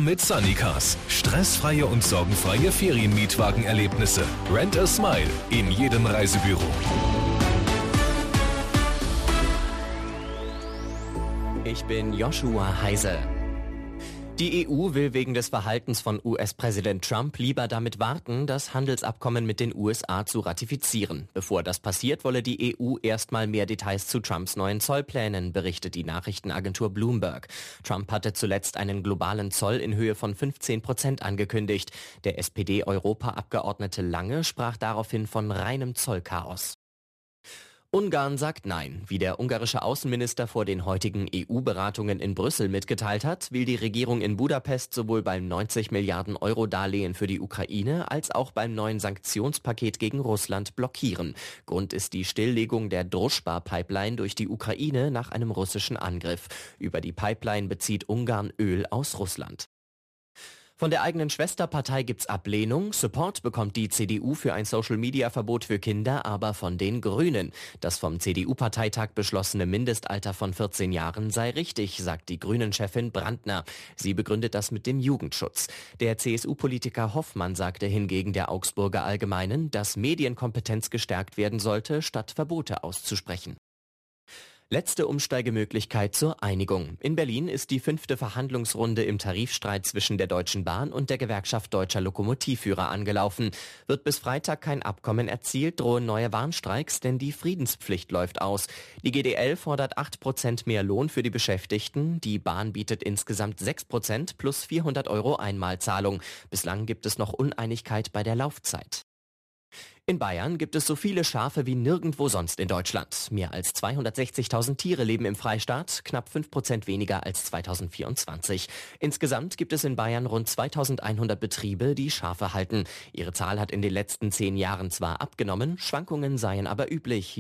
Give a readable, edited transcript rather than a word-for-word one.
mit Sunnycars. Stressfreie und sorgenfreie Ferienmietwagenerlebnisse. Rent a Smile in jedem Reisebüro. Ich bin Joshua Heise. Die EU will wegen des Verhaltens von US-Präsident Trump lieber damit warten, das Handelsabkommen mit den USA zu ratifizieren. Bevor das passiert, wolle die EU erstmal mehr Details zu Trumps neuen Zollplänen, berichtet die Nachrichtenagentur Bloomberg. Trump hatte zuletzt einen globalen Zoll in Höhe von 15% angekündigt. Der SPD-Europaabgeordnete Lange sprach daraufhin von reinem Zollchaos. Ungarn sagt Nein. Wie der ungarische Außenminister vor den heutigen EU-Beratungen in Brüssel mitgeteilt hat, will die Regierung in Budapest sowohl beim 90 Milliarden Euro Darlehen für die Ukraine als auch beim neuen Sanktionspaket gegen Russland blockieren. Grund ist die Stilllegung der Druschba-Pipeline durch die Ukraine nach einem russischen Angriff. Über die Pipeline bezieht Ungarn Öl aus Russland. Von der eigenen Schwesterpartei gibt's Ablehnung. Support bekommt die CDU für ein Social-Media-Verbot für Kinder, aber von den Grünen. Das vom CDU-Parteitag beschlossene Mindestalter von 14 Jahren sei richtig, sagt die Grünen-Chefin Brandner. Sie begründet das mit dem Jugendschutz. Der CSU-Politiker Hoffmann sagte hingegen der Augsburger Allgemeinen, dass Medienkompetenz gestärkt werden sollte, statt Verbote auszusprechen. Letzte Umsteigemöglichkeit zur Einigung. In Berlin ist die 5. Verhandlungsrunde im Tarifstreit zwischen der Deutschen Bahn und der Gewerkschaft Deutscher Lokomotivführer angelaufen. Wird bis Freitag kein Abkommen erzielt, drohen neue Warnstreiks, denn die Friedenspflicht läuft aus. Die GDL fordert 8% mehr Lohn für die Beschäftigten. Die Bahn bietet insgesamt 6% plus 400 € Einmalzahlung. Bislang gibt es noch Uneinigkeit bei der Laufzeit. In Bayern gibt es so viele Schafe wie nirgendwo sonst in Deutschland. Mehr als 260.000 Tiere leben im Freistaat, knapp 5% weniger als 2024. Insgesamt gibt es in Bayern rund 2.100 Betriebe, die Schafe halten. Ihre Zahl hat in den letzten 10 Jahren zwar abgenommen, Schwankungen seien aber üblich.